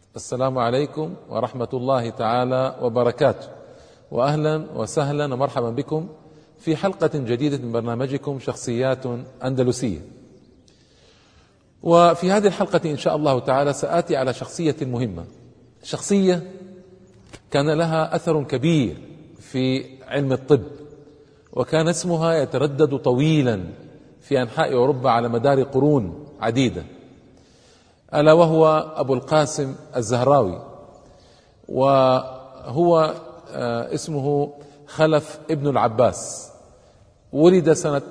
السلام عليكم ورحمة الله تعالى وبركاته، وأهلا وسهلا ومرحبا بكم في حلقة جديدة من برنامجكم شخصيات أندلسية. وفي هذه الحلقة إن شاء الله تعالى سآتي على شخصية مهمة، شخصية كان لها أثر كبير في علم الطب، وكان اسمها يتردد طويلا في أنحاء أوروبا على مدار قرون عديدة، ألا وهو أبو القاسم الزهراوي. وهو اسمه خلف ابن العباس، ولد سنة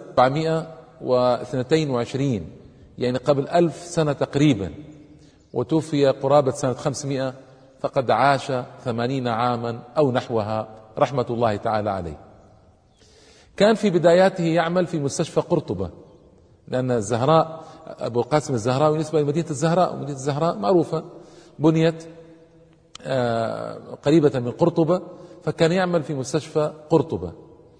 422 يعني قبل 1000 سنة تقريبا، وتوفي قرابة سنة 500، فقد عاش 80 عاما أو نحوها رحمة الله تعالى عليه. كان في بداياته يعمل في مستشفى قرطبة، لأن الزهراء أبو القاسم الزهراوي نسبة لمدينة الزهراء، ومدينة الزهراء معروفة بنيت قريبة من قرطبة، فكان يعمل في مستشفى قرطبة.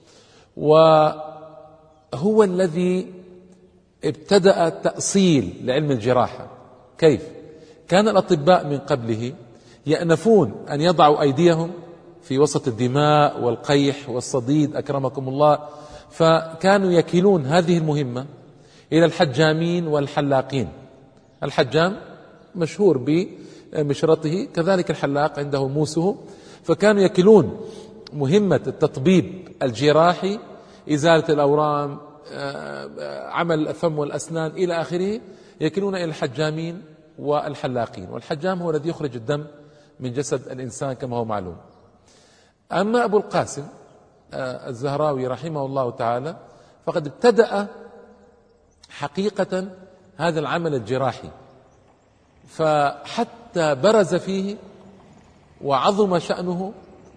وهو الذي ابتدأ تأصيل لعلم الجراحة. كيف؟ كان الأطباء من قبله يأنفون أن يضعوا أيديهم في وسط الدماء والقيح والصديد أكرمكم الله، فكانوا يكلون هذه المهمة إلى الحجامين والحلاقين. الحجام مشهور بمشرطه، كذلك الحلاق عنده موسه، فكانوا يكلون مهمة التطبيب الجراحي، إزالة الأورام، عمل الفم والأسنان إلى آخره، يكلون إلى الحجامين والحلاقين. والحجام هو الذي يخرج الدم من جسد الإنسان كما هو معلوم. أما أبو القاسم الزهراوي رحمه الله تعالى فقد ابتدأ حقيقة هذا العمل الجراحي، فحتى برز فيه وعظم شأنه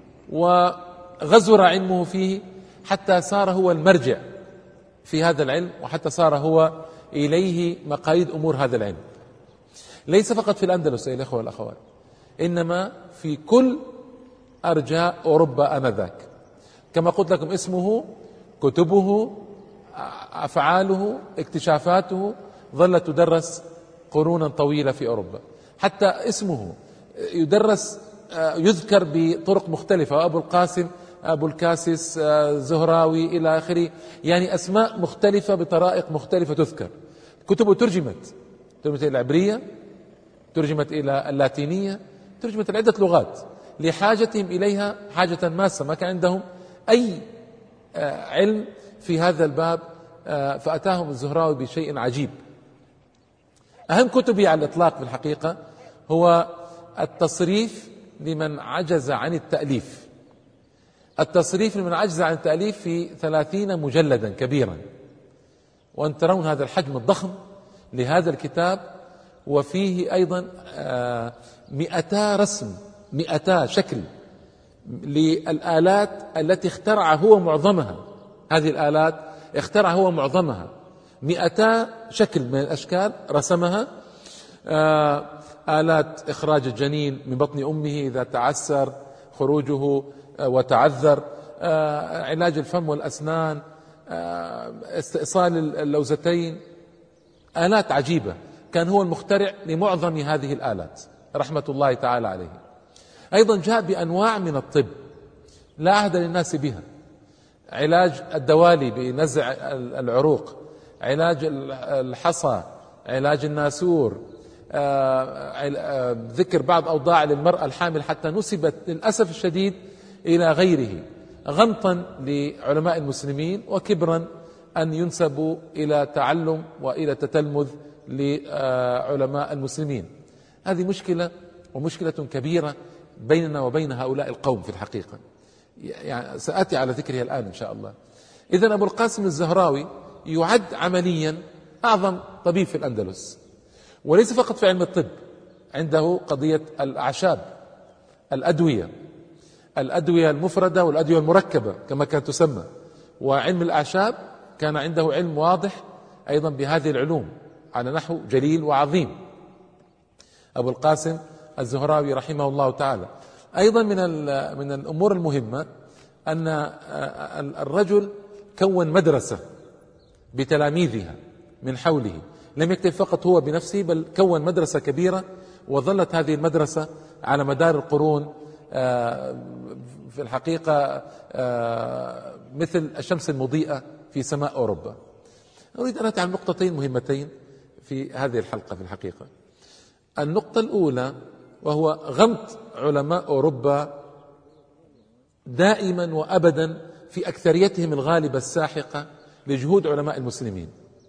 وغزر علمه فيه، حتى صار هو المرجع في هذا العلم، وحتى صار هو إليه مقاييد أمور هذا العلم، ليس فقط في الأندلس أيها الأخوة والأخوات، إنما في كل أرجاء أوروبا آنذاك. كما قلت لكم اسمه، كتبه، أفعاله، اكتشافاته ظلت تدرس قرونا طويلة في أوروبا، حتى اسمه يدرس يذكر بطرق مختلفة، أبو القاسم، أبو الكاسس، زهراوي إلى آخره، يعني أسماء مختلفة بطرائق مختلفة تذكر. كتبه ترجمت إلى العبرية، ترجمت إلى اللاتينية، ترجمت إلى عدة لغات لحاجتهم إليها حاجة ماسة، ما كان عندهم أي علم في هذا الباب، فأتاهم الزهراوي بشيء عجيب. أهم كتبه على الإطلاق في الحقيقة هو التصريف لمن عجز عن التأليف. التصريف لمن عجز عن التأليف في 30 مجلدا كبيرا، وأن ترون هذا الحجم الضخم لهذا الكتاب، وفيه أيضا 200 رسم، 200 شكل للآلات التي اخترع هو معظمها. هذه الآلات اخترع هو معظمها، 200 شكل من الأشكال رسمها. آلات إخراج الجنين من بطن أمه إذا تعسر خروجه وتعذر، علاج الفم والأسنان، استئصال اللوزتين، آلات عجيبة. كان هو المخترع لمعظم هذه الآلات رحمة الله تعالى عليه. أيضا جاء بأنواع من الطب لا عهد للناس بها، علاج الدوالي بنزع العروق، علاج الحصى، علاج الناسور، ذكر بعض أوضاع للمرأة الحامل حتى نسبت للأسف الشديد إلى غيره، غمطا لعلماء المسلمين وكبرا أن ينسبوا إلى تعلم وإلى تتلمذ لعلماء المسلمين. هذه مشكلة، ومشكلة كبيرة بيننا وبين هؤلاء القوم في الحقيقة، يعني سأتي على ذكرها الآن إن شاء الله. إذن أبو القاسم الزهراوي يعد عمليا أعظم طبيب في الأندلس، وليس فقط في علم الطب، عنده قضية الأعشاب، الأدوية المفردة والأدوية المركبة كما كانت تسمى، وعلم الأعشاب كان عنده علم واضح أيضا بهذه العلوم على نحو جليل وعظيم أبو القاسم الزهراوي رحمه الله تعالى. أيضا من الأمور المهمة أن الرجل كون مدرسة بتلاميذها من حوله، لم يكتف فقط هو بنفسه، بل كون مدرسة كبيرة وظلت هذه المدرسة على مدار القرون في الحقيقة مثل الشمس المضيئة في سماء أوروبا. أريد أن أتعلم نقطتين مهمتين في هذه الحلقة في الحقيقة. النقطة الأولى وهو غمط علماء أوروبا دائما وأبدا في أكثريتهم الغالبة الساحقة لجهود علماء المسلمين،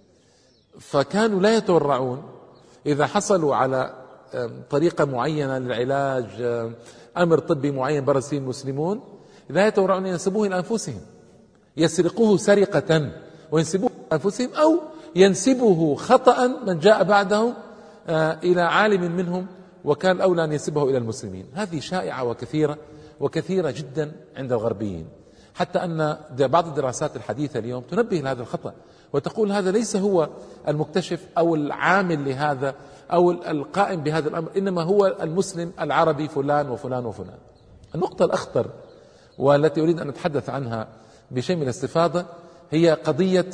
فكانوا لا يتورعون إذا حصلوا على طريقة معينة للعلاج، أمر طبي معين برز فيه المسلمون، لا يتورعون أن ينسبوه إلى أنفسهم، يسرقوه سرقة وينسبوه إلى أنفسهم، أو ينسبه خطأ من جاء بعدهم إلى عالم منهم، وكان أولى أن ينسبه إلى المسلمين. هذه شائعة وكثيرة جدا عند الغربيين، حتى أن بعض الدراسات الحديثة اليوم تنبه لهذا الخطأ وتقول هذا ليس هو المكتشف أو العامل لهذا أو القائم بهذا الأمر، إنما هو المسلم العربي فلان وفلان وفلان. النقطة الأخطر والتي أريد أن أتحدث عنها بشيء من الاستفاضة هي قضية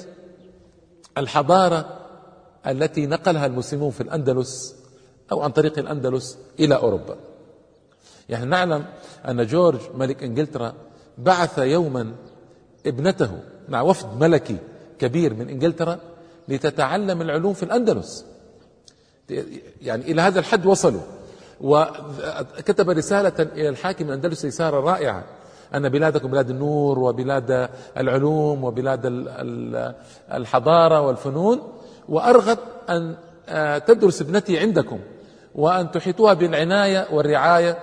الحضارة التي نقلها المسلمون في الأندلس أو عن طريق الأندلس إلى أوروبا. يعني نعلم أن جورج ملك إنجلترا بعث يوما ابنته مع وفد ملكي كبير من إنجلترا لتتعلم العلوم في الأندلس. يعني إلى هذا الحد وصلوا، وكتب رسالة إلى الحاكم الأندلسي رسالة رائعة أن بلادكم بلاد النور وبلاد العلوم وبلاد الحضارة والفنون، وأرغب أن تدرس ابنتي عندكم وأن تحيطوها بالعناية والرعاية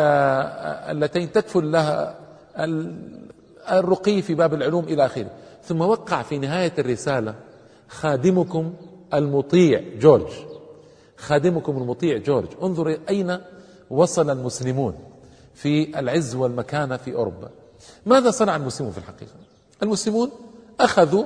اللتين تكفل لها الرقي في باب العلوم إلى آخره. ثم وقع في نهاية الرسالة: خادمكم المطيع جورج، خادمكم المطيع جورج. انظروا أين وصل المسلمون في العز والمكانة في أوروبا. ماذا صنع المسلمون في الحقيقة؟ المسلمون أخذوا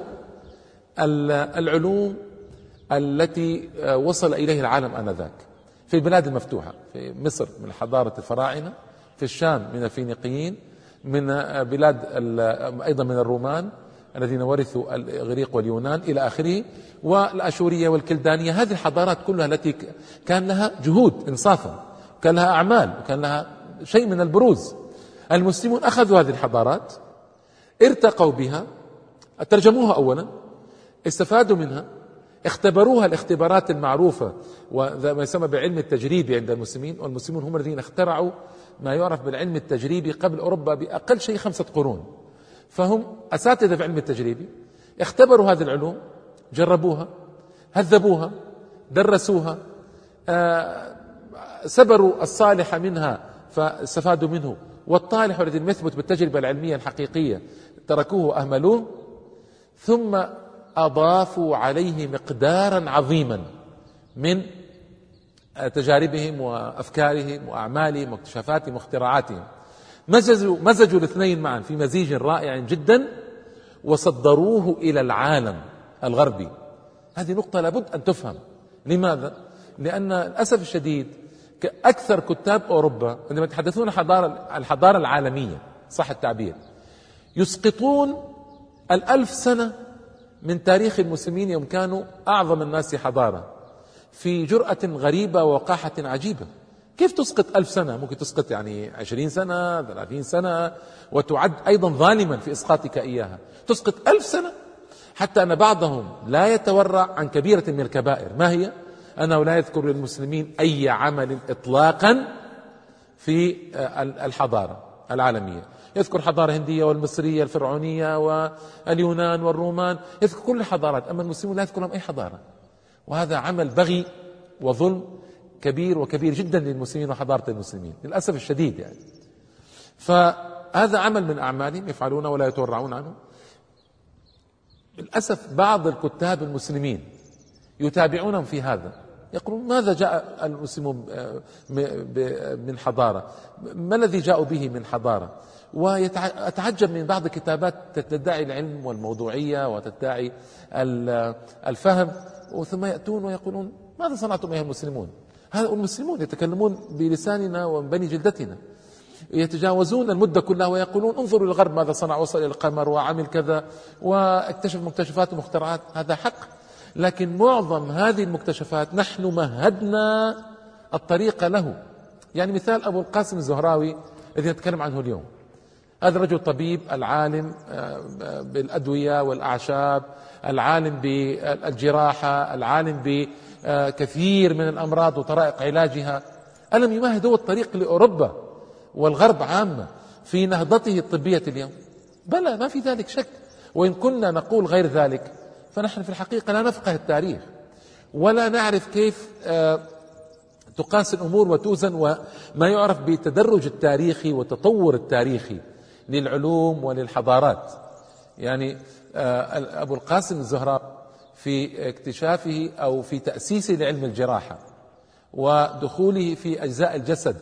العلوم التي وصل إليه العالم آنذاك في البلاد المفتوحة، في مصر من حضارة الفراعنة، في الشام من الفينيقيين، من بلاد أيضا من الرومان الذين ورثوا الإغريق واليونان إلى آخره، والأشورية والكلدانية. هذه الحضارات كلها التي كان لها جهود إنصافا، كان لها أعمال، وكان لها شيء من البروز. المسلمون أخذوا هذه الحضارات، ارتقوا بها، ترجموها أولا، استفادوا منها، اختبروها الاختبارات المعروفة وما يسمى بالعلم التجريبي عند المسلمين. والمسلمون هم الذين اخترعوا ما يعرف بالعلم التجريبي قبل أوروبا بأقل شيء 5 قرون، فهم أساتذة في علم التجريبي. اختبروا هذه العلوم، جربوها، هذبوها، درسوها، سبروا الصالح منها فاستفادوا منه، والطالح الذي لم يثبت بالتجربة العلمية الحقيقية تركوه وأهملوه، ثم أضافوا عليه مقدارا عظيما من تجاربهم وأفكارهم وأعمالهم واكتشافاتهم واختراعاتهم. مزجوا الاثنين معا في مزيج رائع جدا وصدروه إلى العالم الغربي. هذه نقطة لابد أن تفهم. لماذا؟ لأن للأسف الشديد أكثر كتاب أوروبا عندما يتحدثون الحضارة العالمية صح التعبير يسقطون 1000 سنة من تاريخ المسلمين يوم كانوا أعظم الناس حضارة، في جرأة غريبة ووقاحة عجيبة. كيف تسقط 1000 سنة؟ ممكن تسقط يعني 20 سنة 30 سنة وتعد أيضا ظالما في إسقاطك إياها. تسقط 1000 سنة، حتى أن بعضهم لا يتورع عن كبيرة من الكبائر. ما هي؟ أنه لا يذكر للمسلمين أي عمل إطلاقا في الحضارة العالمية. يذكر حضارة هندية والمصرية الفرعونية واليونان والرومان، يذكر كل الحضارات، أما المسلمون لا يذكرون أي حضارة. وهذا عمل بغي وظلم كبير وكبير جدا للمسلمين وحضارة المسلمين للأسف الشديد يعني. فهذا عمل من أعمالهم يفعلونه ولا يتورعون عنه. للأسف بعض الكتاب المسلمين يتابعونهم في هذا، يقولون ماذا جاء المسلمون من حضارة، ما الذي جاءوا به من حضارة. وأتعجب من بعض الكتابات تدعي العلم والموضوعية وتدعي الفهم، ثم يأتون ويقولون ماذا صنعتم أيها المسلمون؟ هذا المسلمون يتكلمون بلساننا وبني جلدتنا، يتجاوزون المدة كلها ويقولون انظروا للغرب ماذا صنع، وصل إلى القمر وعمل كذا واكتشف مكتشفات ومخترعات. هذا حق، لكن معظم هذه المكتشفات نحن مهدنا الطريق له. يعني مثال أبو القاسم الزهراوي الذي نتكلم عنه اليوم، هذا الرجل طبيب العالم بالأدوية والأعشاب، العالم بالجراحة، العالم بكثير من الأمراض وطرائق علاجها. ألم يمهد هو الطريق لأوروبا والغرب عامة في نهضته الطبية اليوم؟ بلى، ما في ذلك شك. وإن كنا نقول غير ذلك فنحن في الحقيقة لا نفقه التاريخ ولا نعرف كيف تقاس الأمور وتوزن، وما يعرف بالتدرج التاريخي والتطور التاريخي للعلوم وللحضارات. يعني أبو القاسم الزهراوي في اكتشافه أو في تأسيسه لعلم الجراحة ودخوله في أجزاء الجسد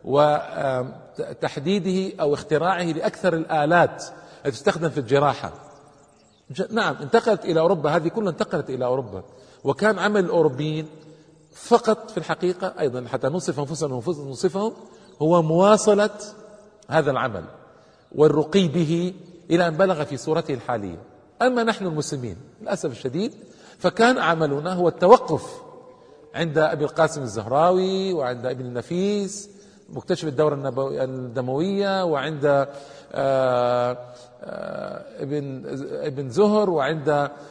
وتحديده أو اختراعه لأكثر الآلات التي تستخدم في الجراحة، نعم انتقلت إلى أوروبا، هذه كلها انتقلت إلى أوروبا. وكان عمل الأوروبيين فقط في الحقيقة أيضا حتى نصف أنفسنا ونصفهم هو مواصلة هذا العمل والرقي به إلى أن بلغ في صورته الحالية. أما نحن المسلمين للأسف الشديد فكان عملنا هو التوقف عند أبي القاسم الزهراوي وعند ابن النفيس مكتشف الدورة الدموية، وعند ابن زهر، وعند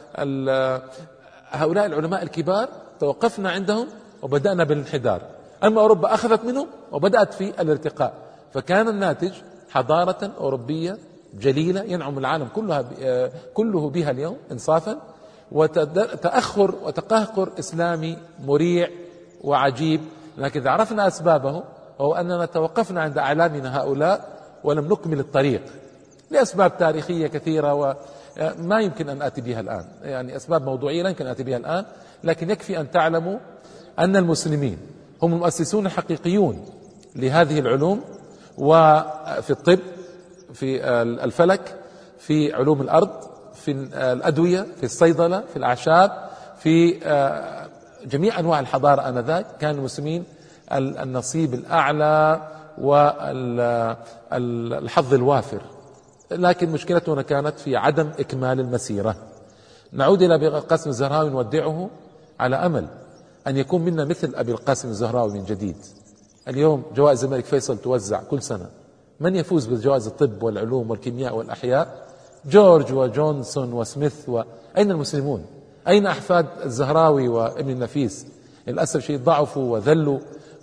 هؤلاء العلماء الكبار توقفنا عندهم وبدأنا بالانحدار. أما أوروبا أخذت منهم وبدأت في الارتقاء، فكان الناتج حضارة أوروبية جليلة ينعم العالم كله بها اليوم إنصافا، وتأخر وتقهقر إسلامي مريع وعجيب. لكن إذا عرفنا أسبابه هو أننا توقفنا عند أعلامنا هؤلاء ولم نكمل الطريق لأسباب تاريخية كثيرة وما يمكن أن آتي بها الآن، يعني أسباب موضوعية لا يمكن أن آتي بها الآن. لكن يكفي أن تعلموا أن المسلمين هم المؤسسون الحقيقيون لهذه العلوم، وفي الطب، في الفلك، في علوم الأرض، في الأدوية، في الصيدلة، في الأعشاب، في جميع أنواع الحضارة آنذاك كان المسلمين النصيب الأعلى والحظ الوافر. لكن مشكلتنا كانت في عدم إكمال المسيرة. نعود إلى أبي القاسم الزهراوي نودعه على أمل أن يكون منا مثل أبي القاسم الزهراوي من جديد. اليوم جوائز الملك فيصل توزع كل سنة، من يفوز بجوائز الطب والعلوم والكيمياء والأحياء؟ جورج وجونسون وسميث. أين المسلمون؟ أين أحفاد الزهراوي وابن النفيس؟ للأسف شيء ضعفوا وذلوا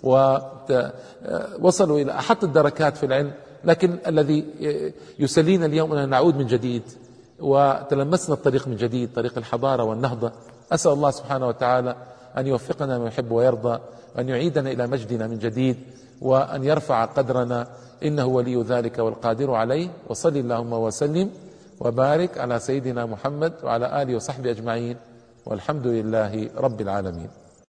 ووصلوا إلى أحط الدركات في العلم. لكن الذي يسلينا اليوم أن نعود من جديد وتلمسنا الطريق من جديد، طريق الحضارة والنهضة. أسأل الله سبحانه وتعالى أن يوفقنا ما يحب ويرضى، وأن يعيدنا إلى مجدنا من جديد، وأن يرفع قدرنا، إنه ولي ذلك والقادر عليه. وصل اللهم وسلم وبارك على سيدنا محمد وعلى آله وصحبه أجمعين، والحمد لله رب العالمين.